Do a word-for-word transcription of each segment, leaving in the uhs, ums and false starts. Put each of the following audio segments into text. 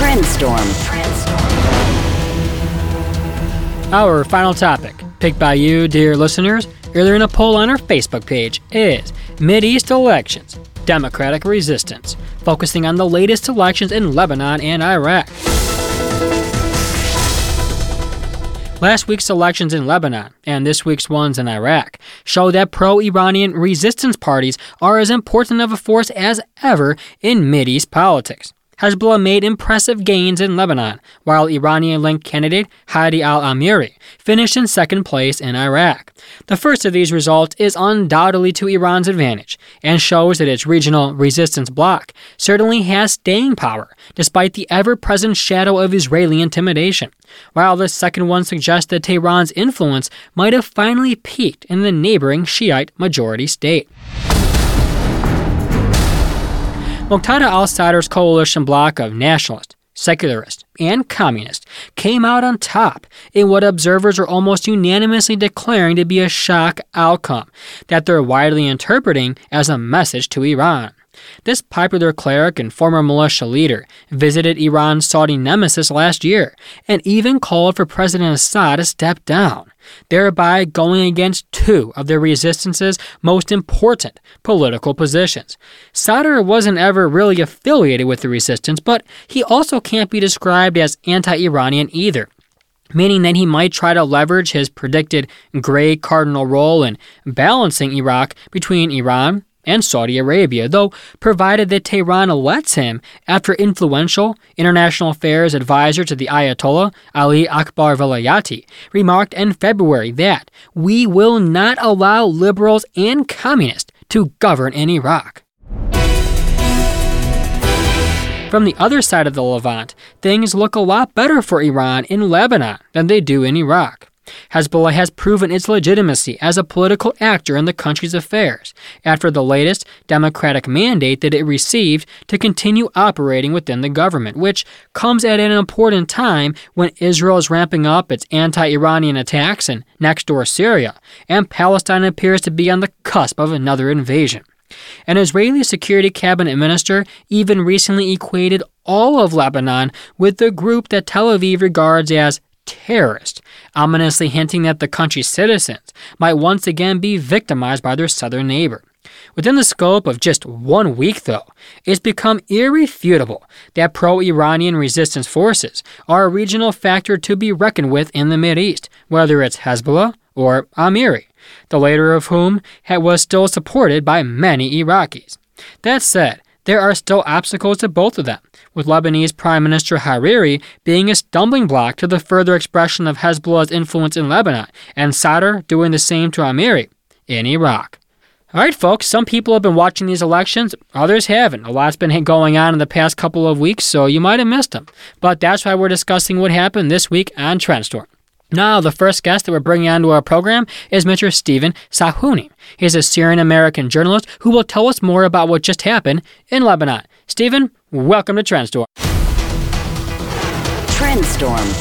Trendstorm. Our final topic, picked by you, dear listeners, earlier in a poll on our Facebook page, is Mideast elections, democratic resistance, focusing on the latest elections in Lebanon and Iraq. Last week's elections in Lebanon and this week's ones in Iraq show that pro-Iranian resistance parties are as important of a force as ever in Mideast politics. Hezbollah made impressive gains in Lebanon, while Iranian-linked candidate Hadi al-Amiri finished in second place in Iraq. The first of these results is undoubtedly to Iran's advantage and shows that its regional resistance bloc certainly has staying power, despite the ever-present shadow of Israeli intimidation, while the second one suggests that Tehran's influence might have finally peaked in the neighboring Shiite majority state. Muqtada al-Sadr's coalition bloc of nationalists, secularists, and communists came out on top in what observers are almost unanimously declaring to be a shock outcome that they're widely interpreting as a message to Iran. This popular cleric and former militia leader visited Iran's Saudi nemesis last year and even called for President Assad to step down, thereby going against two of the resistance's most important political positions. Sadr wasn't ever really affiliated with the resistance, but he also can't be described as anti-Iranian either, meaning that he might try to leverage his predicted gray cardinal role in balancing Iraq between Iran and Saudi Arabia, though provided that Tehran lets him after influential international affairs advisor to the Ayatollah Ali Akbar Velayati remarked in February that we will not allow liberals and communists to govern in Iraq. From the other side of the Levant, things look a lot better for Iran in Lebanon than they do in Iraq. Hezbollah has proven its legitimacy as a political actor in the country's affairs after the latest democratic mandate that it received to continue operating within the government, which comes at an important time when Israel is ramping up its anti-Iranian attacks in next-door Syria, and Palestine appears to be on the cusp of another invasion. An Israeli security cabinet minister even recently equated all of Lebanon with the group that Tel Aviv regards as terrorist, ominously hinting that the country's citizens might once again be victimized by their southern neighbor. Within the scope of just one week, though, it's become irrefutable that pro-Iranian resistance forces are a regional factor to be reckoned with in the Mideast, whether it's Hezbollah or Amiri, the latter of whom was still supported by many Iraqis. That said, there are still obstacles to both of them, with Lebanese Prime Minister Hariri being a stumbling block to the further expression of Hezbollah's influence in Lebanon, and Sadr doing the same to Amiri in Iraq. All right, folks, some people have been watching these elections, others haven't. A lot's been going on in the past couple of weeks, so you might have missed them. But that's why we're discussing what happened this week on Trendstorm. Now, the first guest that we're bringing onto our program is Mister Stephen Sahuni. He's a Syrian-American journalist who will tell us more about what just happened in Lebanon. Stephen, welcome to Trendstorm. Trendstorm.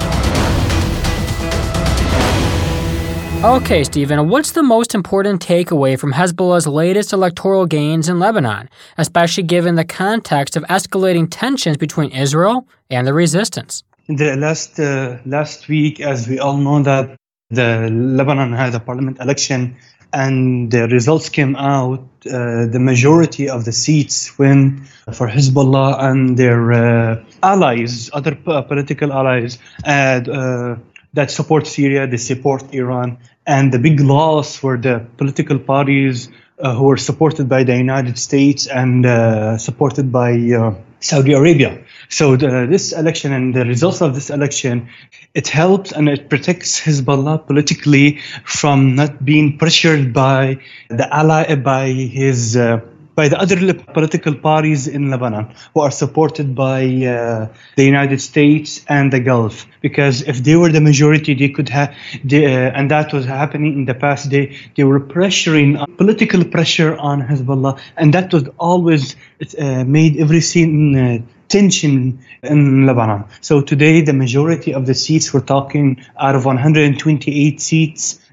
Okay, Stephen, what's the most important takeaway from Hezbollah's latest electoral gains in Lebanon, especially given the context of escalating tensions between Israel and the resistance? In the last uh, last week, as we all know, that the Lebanon had a parliament election, and the results came out. Uh, the majority of the seats went for Hezbollah and their uh, allies, other p- political allies, and uh, that support Syria, they support Iran, and the big loss for the political parties uh, who were supported by the United States and uh, supported by uh, Saudi Arabia. So the, this election and the results of this election, it helps and it protects Hezbollah politically from not being pressured by the ally, by his, uh, by the other political parties in Lebanon who are supported by uh, the United States and the Gulf. Because if they were the majority, they could have, uh, and that was happening in the past. They they were pressuring, uh, political pressure on Hezbollah, and that was always uh, made everything. Uh, tension in Lebanon. So today, the majority of the seats, we're talking out of one hundred twenty-eight seats,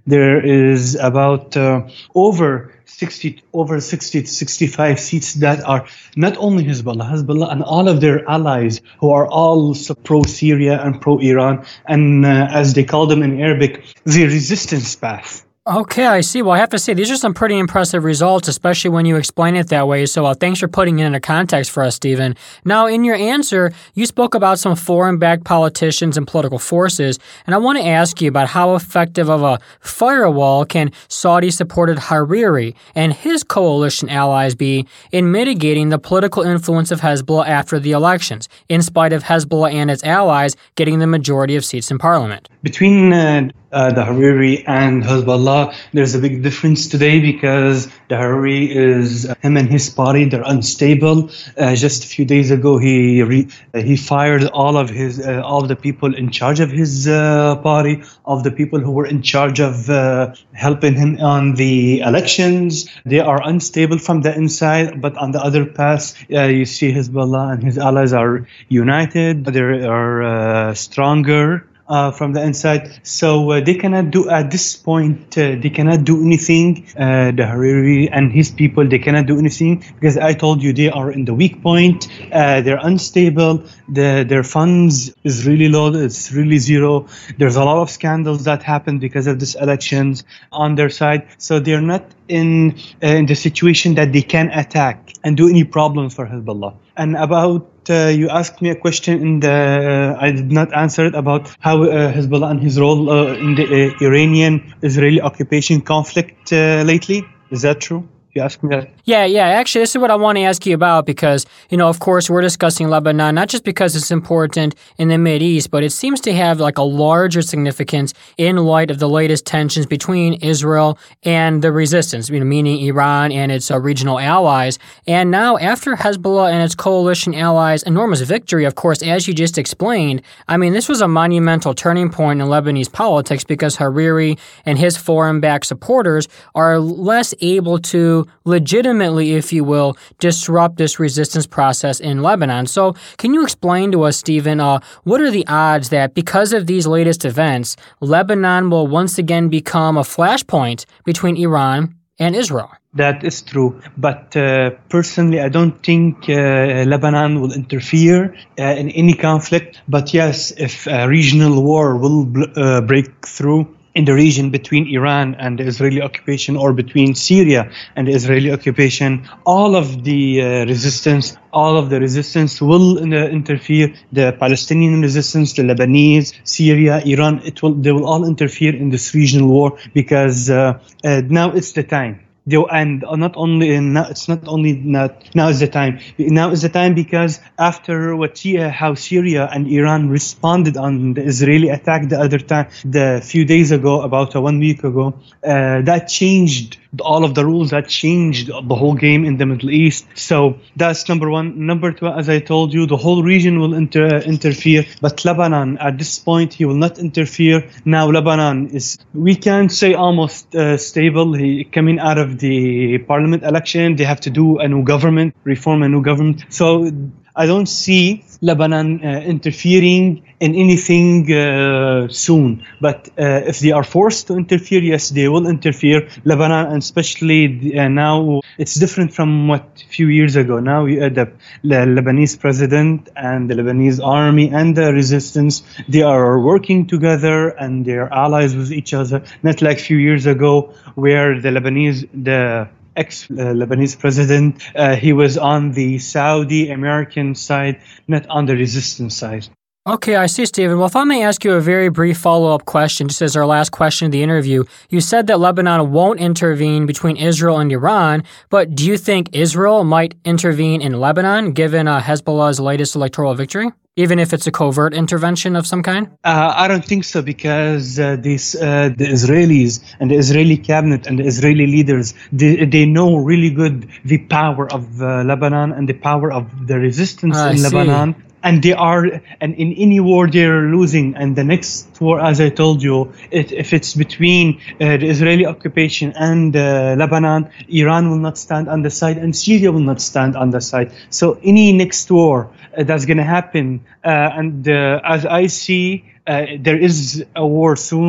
there is about uh, over sixty, over sixty to sixty-five seats that are not only Hezbollah, Hezbollah and all of their allies who are all pro-Syria and pro-Iran, and uh, as they call them in Arabic, the resistance path. Okay, I see. Well, I have to say, these are some pretty impressive results, especially when you explain it that way. So uh, thanks for putting it into context for us, Stephen. Now, in your answer, you spoke about some foreign-backed politicians and political forces, and I want to ask you about how effective of a firewall can Saudi-supported Hariri and his coalition allies be in mitigating the political influence of Hezbollah after the elections, in spite of Hezbollah and its allies getting the majority of seats in parliament? Between uh, uh, the Hariri and Hezbollah, there's a big difference today because the Hariri is, uh, him and his party, they're unstable. Uh, just a few days ago, he re, uh, he fired all of his uh, all of the people in charge of his uh, party, of the people who were in charge of uh, helping him on the elections. They are unstable from the inside, but on the other pass, uh, you see Hezbollah and his allies are united. They are uh, stronger. Uh, from the inside, so uh, they cannot do at this point. Uh, they cannot do anything. Uh, the Hariri and his people, they cannot do anything because I told you they are in the weak point. Uh, they're unstable. The, their funds is really low. It's really zero. There's a lot of scandals that happened because of these elections on their side. So they're not in uh, in the situation that they can attack and do any problems for Hezbollah. And about uh, you asked me a question in the uh, I did not answer it about how uh, Hezbollah and his role uh, in the uh, Iranian-Israeli occupation conflict uh, lately. Is that true? You asked me that. Yeah, yeah. Actually, this is what I want to ask you about because, you know, of course, we're discussing Lebanon, not just because it's important in the Mideast, but it seems to have like a larger significance in light of the latest tensions between Israel and the resistance, you know, meaning Iran and its uh, regional allies. And now, after Hezbollah and its coalition allies' enormous victory, of course, as you just explained, I mean, this was a monumental turning point in Lebanese politics because Hariri and his foreign-backed supporters are less able to legitimately, if you will, disrupt this resistance process in Lebanon. So can you explain to us, Stephen, uh, what are the odds that because of these latest events, Lebanon will once again become a flashpoint between Iran and Israel? That is true. But uh, personally, I don't think uh, Lebanon will interfere uh, in any conflict. But yes, if a regional war will uh, break through in the region between Iran and the Israeli occupation or between Syria and the Israeli occupation, all of the uh, resistance, all of the resistance will uh, interfere. The Palestinian resistance, the Lebanese, Syria, Iran, it will, they will all interfere in this regional war because uh, uh, now it's the time. And not only in, it's not only not now is the time. Now is the time because after what how Syria and Iran responded on the Israeli attack the other time, the few days ago, about a one week ago, uh, that changed all of the rules. That changed the whole game in the Middle East. So that's number one. Number two, as I told you, the whole region will inter- interfere. But Lebanon, at this point, he will not interfere. Now Lebanon is, we can say, almost uh, stable. He coming out of the parliament election. They have to do a new government, reform a new government. So I don't see Lebanon uh, interfering in anything uh, soon. But uh, if they are forced to interfere, yes, they will interfere. Lebanon, and especially uh, now, it's different from what a few years ago. Now uh, the, the Lebanese president and the Lebanese army and the resistance, they are working together and they are allies with each other. Not like a few years ago where the Lebanese, the ex-Lebanese president, uh, he was on the Saudi-American side, not on the resistance side. Okay, I see, Stephen. Well, if I may ask you a very brief follow-up question, just as our last question of the interview, you said that Lebanon won't intervene between Israel and Iran, but do you think Israel might intervene in Lebanon, given uh, Hezbollah's latest electoral victory? Even if it's a covert intervention of some kind? Uh, I don't think so because uh, this, uh, the Israelis and the Israeli cabinet and the Israeli leaders, they, they know really good the power of uh, Lebanon and the power of the resistance I in see. Lebanon. And they are, and in any war they're losing. And the next war, as I told you, it, if it's between uh, the Israeli occupation and uh, Lebanon, Iran will not stand on the side and Syria will not stand on the side. So any next war uh, that's going to happen, uh, and uh, as I see, uh, there is a war soon.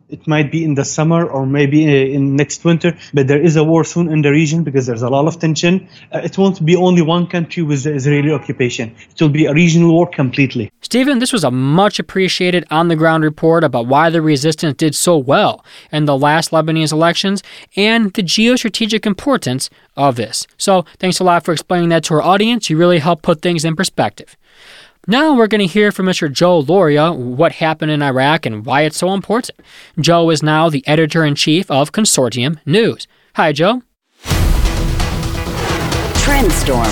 It might be in the summer or maybe in next winter, but there is a war soon in the region because there's a lot of tension. Uh, it won't be only one country with the Israeli occupation. It will be a regional war completely. Stephen, this was a much appreciated on-the-ground report about why the resistance did so well in the last Lebanese elections and the geostrategic importance of this. So thanks a lot for explaining that to our audience. You really helped put things in perspective. Now we're going to hear from Mister Joe Lauria what happened in Iraq and why it's so important. Joe is now the editor-in-chief of Consortium News. Hi, Joe. Trendstorm.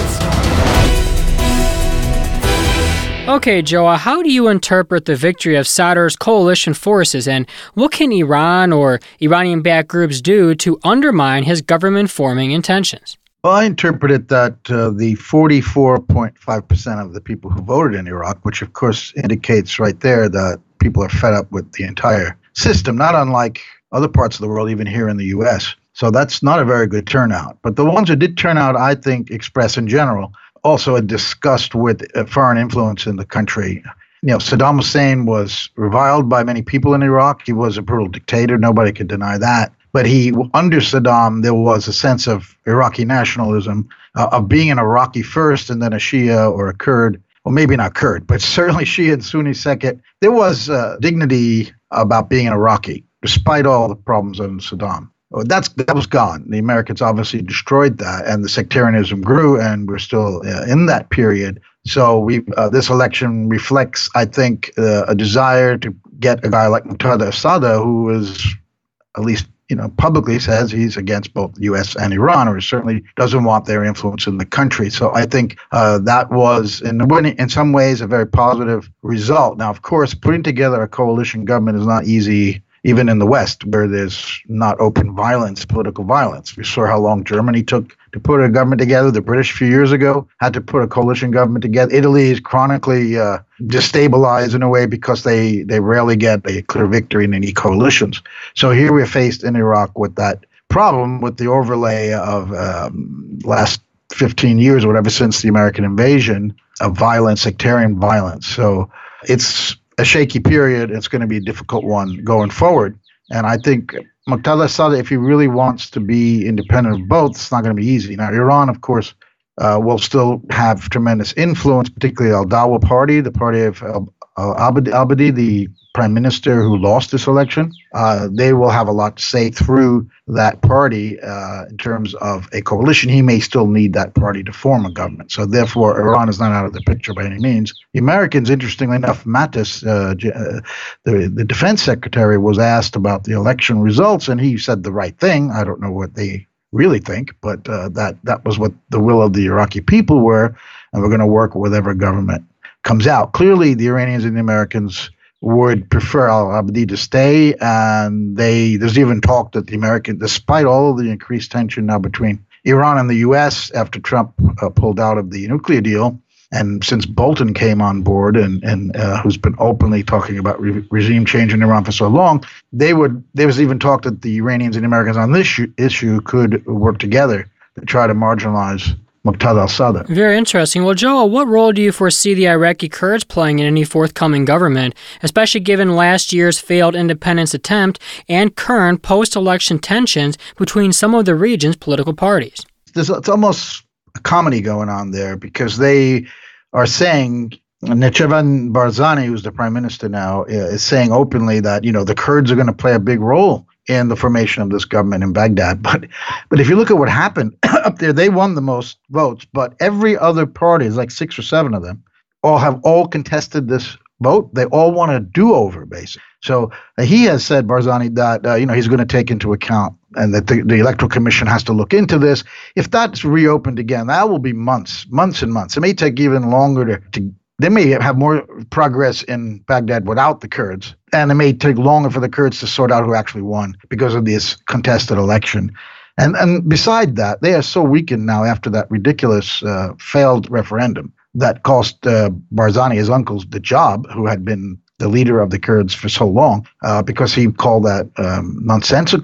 Okay, Joe, how do you interpret the victory of Sadr's coalition forces, and what can Iran or Iranian-backed groups do to undermine his government-forming intentions? Well, I interpreted that uh, the forty-four point five percent of the people who voted in Iraq, which of course indicates right there that people are fed up with the entire system, not unlike other parts of the world, even here in the U S. So that's not a very good turnout. But the ones who did turn out, I think, express in general also a disgust with uh, foreign influence in the country. You know, Saddam Hussein was reviled by many people in Iraq. He was a brutal dictator. Nobody could deny that. But he, under Saddam, there was a sense of Iraqi nationalism, uh, of being an Iraqi first and then a Shia or a Kurd. Well, maybe not Kurd, but certainly Shia and Sunni second. There was uh, dignity about being an Iraqi, despite all the problems under Saddam. That's that was gone. The Americans obviously destroyed that, and the sectarianism grew, and we're still uh, in that period. So we uh, this election reflects, I think, uh, a desire to get a guy like Muqtada al-Sadr, who is, at least you know, publicly says he's against both the U S and Iran, or certainly doesn't want their influence in the country. So I think uh, that was, in, in some ways, a very positive result. Now, of course, putting together a coalition government is not easy, even in the West, where there's not open violence, political violence. We saw how long Germany took to put a government together. The British, a few years ago, had to put a coalition government together. Italy is chronically uh, destabilized in a way because they, they rarely get a clear victory in any coalitions. So here we're faced in Iraq with that problem, with the overlay of um, last fifteen years or whatever since the American invasion of violence, sectarian violence. So it's a shaky period. It's going to be a difficult one going forward. And I think Muqtada al-Sadr, if he really wants to be independent of both, it's not going to be easy. Now, Iran, of course, uh, will still have tremendous influence, particularly Al-Dawa party, the party of al-Abadi, the prime minister who lost this election. Uh, they will have a lot to say through that party uh, in terms of a coalition. He may still need that party to form a government. So therefore, Iran is not out of the picture by any means. The Americans, interestingly enough, Mattis, uh, uh, the, the defense secretary, was asked about the election results, and he said the right thing. I don't know what they really think, but uh, that, that was what the will of the Iraqi people were, and we're going to work with whatever government comes out. Clearly, the Iranians and the Americans would prefer al-Abadi to stay, and they there's even talk that the American, despite all of the increased tension now between Iran and the U S after Trump uh, pulled out of the nuclear deal, and since Bolton came on board and and uh, who's been openly talking about re- regime change in Iran for so long, they would there was even talk that the Iranians and Americans on this issue, issue could work together to try to marginalize Muqtada al-Sadr. Very interesting. Well, Joel, what role do you foresee the Iraqi Kurds playing in any forthcoming government, especially given last year's failed independence attempt and current post-election tensions between some of the region's political parties? There's, it's almost a comedy going on there because they are saying, Nechevan Barzani, who's the prime minister now, is saying openly that, you know, the Kurds are going to play a big role in the formation of this government in Baghdad. But but if you look at what happened up there, they won the most votes, but every other party, is like six or seven of them, all have all contested this vote. They all want a do-over, basically. So uh, he has said, Barzani, that uh, you know he's going to take into account and that the, the Electoral Commission has to look into this. If that's reopened again, that will be months, months and months. It may take even longer to, to they may have more progress in Baghdad without the Kurds, and it may take longer for the Kurds to sort out who actually won because of this contested election. And and beside that, they are so weakened now after that ridiculous uh, failed referendum that cost uh, Barzani, his uncle, the job, who had been the leader of the Kurds for so long, uh, because he called that um, nonsensical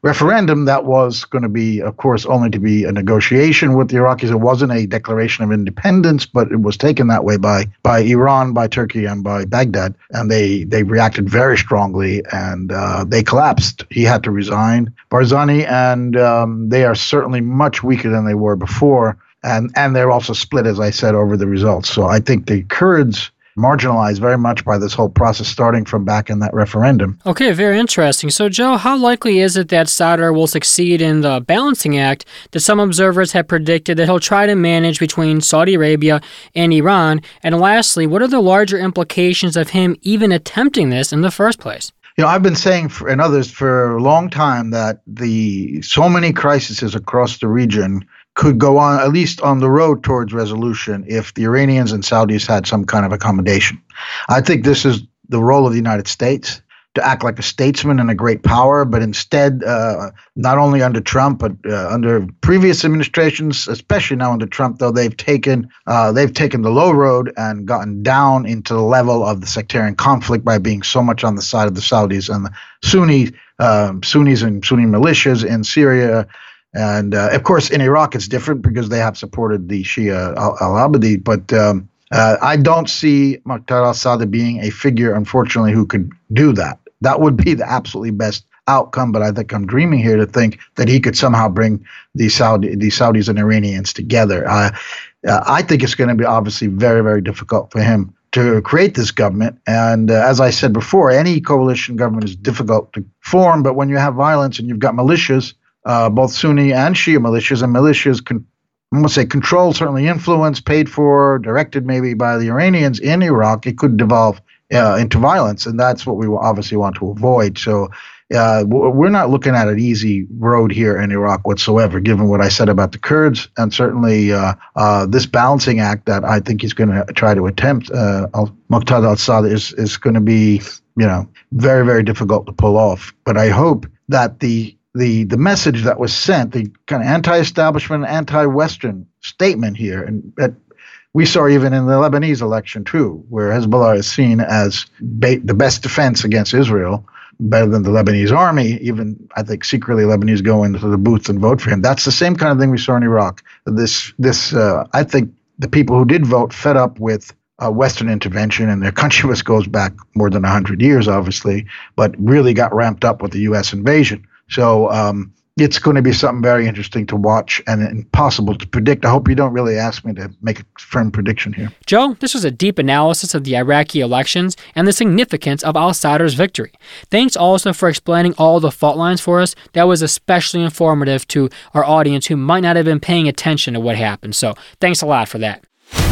referendum that was going to be, of course, only to be a negotiation with the Iraqis. It wasn't a declaration of independence, but it was taken that way by by Iran, by Turkey, and by Baghdad. And they, they reacted very strongly, and uh, they collapsed. He had to resign, Barzani, and um, they are certainly much weaker than they were before. And, and they're also split, as I said, over the results. So I think the Kurds marginalized very much by this whole process starting from back in that referendum. Okay, very interesting. So, Joe, how likely is it that Sadr will succeed in the balancing act that some observers have predicted that he'll try to manage between Saudi Arabia and Iran? And lastly, what are the larger implications of him even attempting this in the first place? You know, I've been saying for, and others for a long time that the so many crises across the region could go on, at least on the road towards resolution, if the Iranians and Saudis had some kind of accommodation. I think this is the role of the United States, to act like a statesman and a great power, but instead, uh, not only under Trump, but uh, under previous administrations, especially now under Trump, though, they've taken uh, they've taken the low road and gotten down into the level of the sectarian conflict by being so much on the side of the Saudis and the Sunni uh, Sunnis and Sunni militias in Syria. And, uh, of course, in Iraq, it's different because they have supported the Shia al-Abadi. But um, uh, I don't see Muqtada al-Sadr being a figure, unfortunately, who could do that. That would be the absolutely best outcome. But I think I'm dreaming here to think that he could somehow bring the Saudi, the Saudis and Iranians together. Uh, uh, I think it's going to be obviously very, very difficult for him to create this government. And uh, as I said before, any coalition government is difficult to form. But when you have violence and you've got militias, Uh, both Sunni and Shia militias, and militias, con- I must say, controlled, certainly influenced, paid for, directed maybe by the Iranians in Iraq, it could devolve uh, into violence, and that's what we obviously want to avoid. So uh, we're not looking at an easy road here in Iraq whatsoever, given what I said about the Kurds, and certainly uh, uh, this balancing act that I think he's going to try to attempt, uh, Muqtada al-Sadr, is, is going to be, you know, very, very difficult to pull off. But I hope that the The the message that was sent, the kind of anti-establishment, anti-Western statement here, and that we saw even in the Lebanese election too, where Hezbollah is seen as ba- the best defense against Israel, better than the Lebanese army. Even, I think, secretly Lebanese go into the booths and vote for him. That's the same kind of thing we saw in Iraq. This, this, uh, I think the people who did vote fed up with Uh, Western intervention, and their country was goes back more than one hundred years, obviously, but really got ramped up with the U S invasion. So um, it's going to be something very interesting to watch and impossible to predict. I hope you don't really ask me to make a firm prediction here. Joe, this was a deep analysis of the Iraqi elections and the significance of al-Sadr's victory. Thanks also for explaining all the fault lines for us. That was especially informative to our audience who might not have been paying attention to what happened. So thanks a lot for that.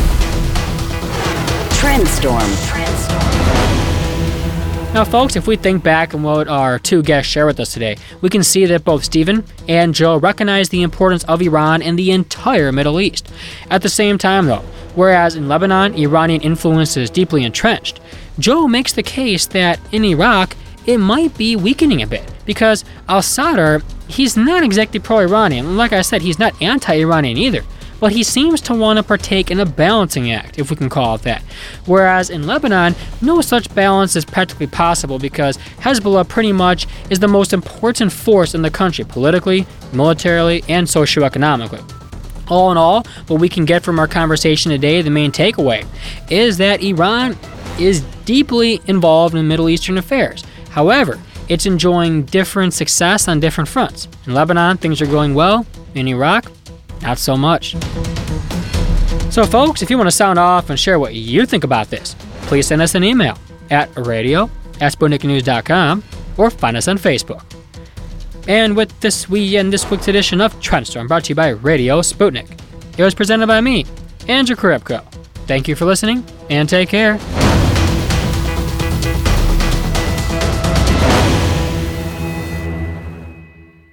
Trendstorm. Trendstorm. Now, folks, if we think back on what our two guests share with us today, we can see that both Stephen and Joe recognize the importance of Iran in the entire Middle East. At the same time, though, whereas in Lebanon, Iranian influence is deeply entrenched, Joe makes the case that in Iraq, it might be weakening a bit, because al-Sadr, he's not exactly pro-Iranian. Like I said, he's not anti-Iranian either. But he seems to want to partake in a balancing act, if we can call it that. Whereas in Lebanon, no such balance is practically possible because Hezbollah pretty much is the most important force in the country, politically, militarily, and socioeconomically. All in all, what we can get from our conversation today, the main takeaway, is that Iran is deeply involved in Middle Eastern affairs. However, it's enjoying different success on different fronts. In Lebanon, things are going well. In Iraq, not so much. So, folks, if you want to sound off and share what you think about this, please send us an email at radio at sputnik news dot com or find us on Facebook. And with this, we end this week's edition of Trendstorm, brought to you by Radio Sputnik. It was presented by me, Andrew Karipko. Thank you for listening, and take care.